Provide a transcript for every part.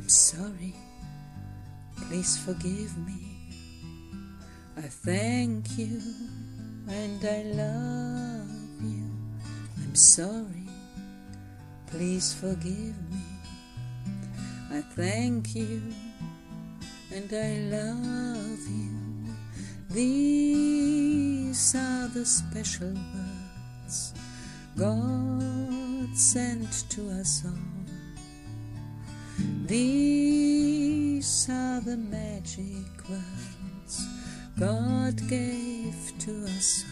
I'm sorry, please forgive me. I thank you and I love you. I'm sorry, please forgive me. I thank you and I love you. These are the special words God sent to us all. These are the magic words God gave to us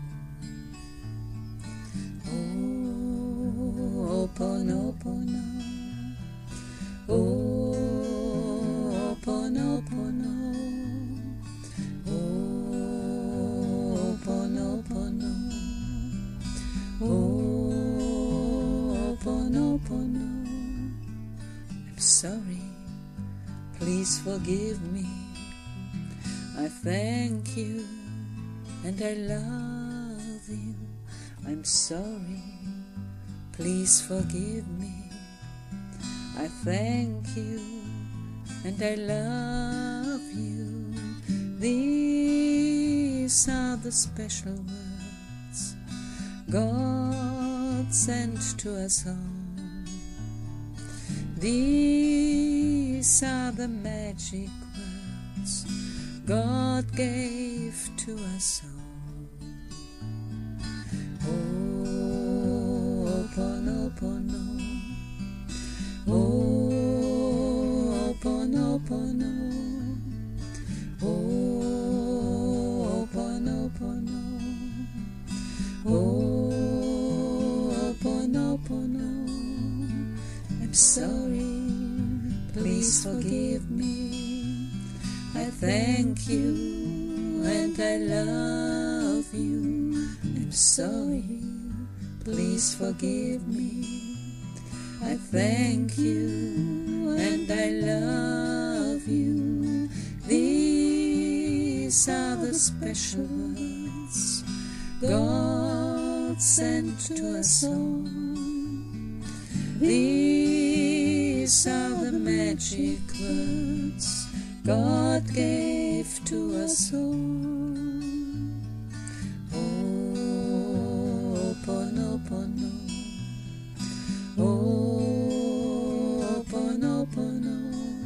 all. Oh, Ho'oponopono. Oh, Ho'oponopono. Oh, Ho'oponopono. Oh, Ho'oponopono. I'm sorry, please forgive me. I thank you and I love you. I'm sorry, please forgive me. I thank you and I love you. These are the special words God sent to us all. These are the magic words God gave to us all. Oh, Ho'oponopono. Oh, Ho'oponopono. Oh, Ho'oponopono. Oh, Ho'oponopono. I'm sorry, please forgive me. I thank you and I love you. I'm sorry, please forgive me. I thank you and I love you. These are the special words God sent to us all. These are the magic words God gave to us all. Oh, Ho'oponopono. Oh, Ho'oponopono.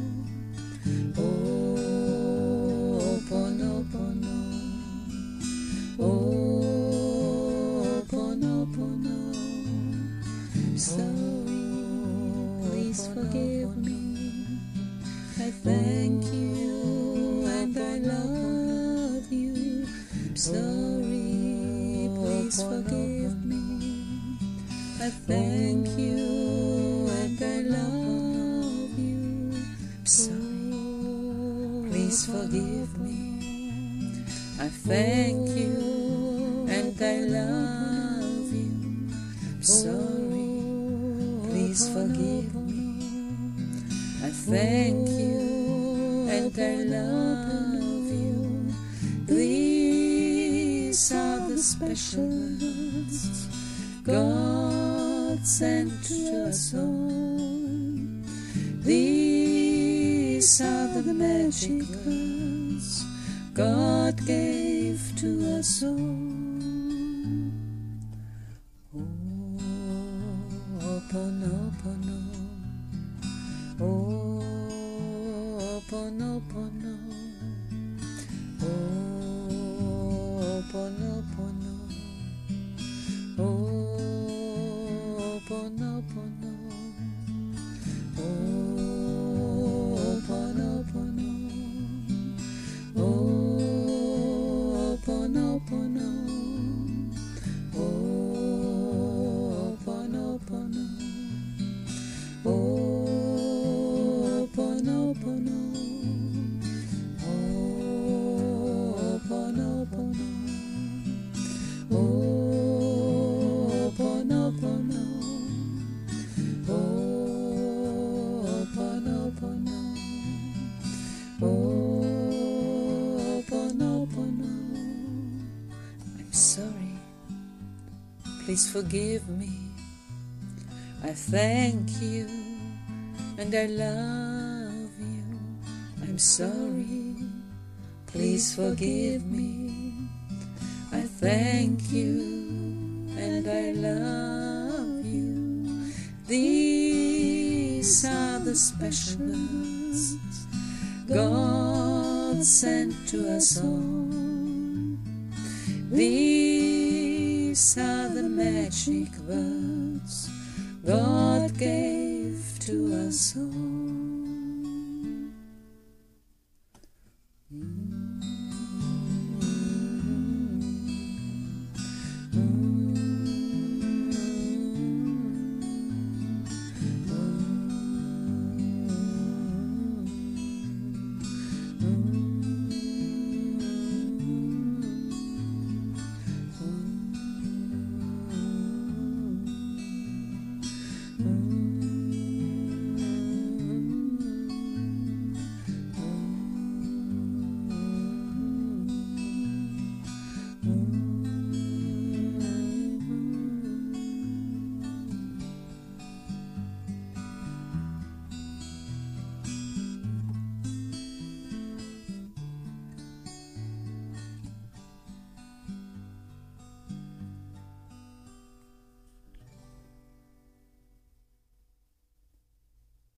Oh, Ho'oponopono. Oh, Ho'oponopono. I'm sorry, please forgive me. I thank you and I love you. I'm sorry, please forgive me. I thank you and I love you. I'm sorry, please forgive me. I thank you and I love you. I'm sorry, please forgive me. I thank you and I love you. These are the special words God sent to us all. These are the magic words God gave to us all. Oh, Ho'oponopono. Oh, Ho'oponopono. Oh, Ho'oponopono. Oh, Ho'oponopono. Oh, Ho'oponopono. Oh, Ho'oponopono. Oh, Ho'oponopono. Oh, Ho'oponopono. Oh, Ho'oponopono. Oh, Ho'oponopono. Oh, Ho'oponopono. Oh, Ho'oponopono. I'm sorry, please forgive me. I thank you and I love sorry, please forgive me. I thank you and I love you. These are the special words God sent to us all. These are the magic words God gave to us all.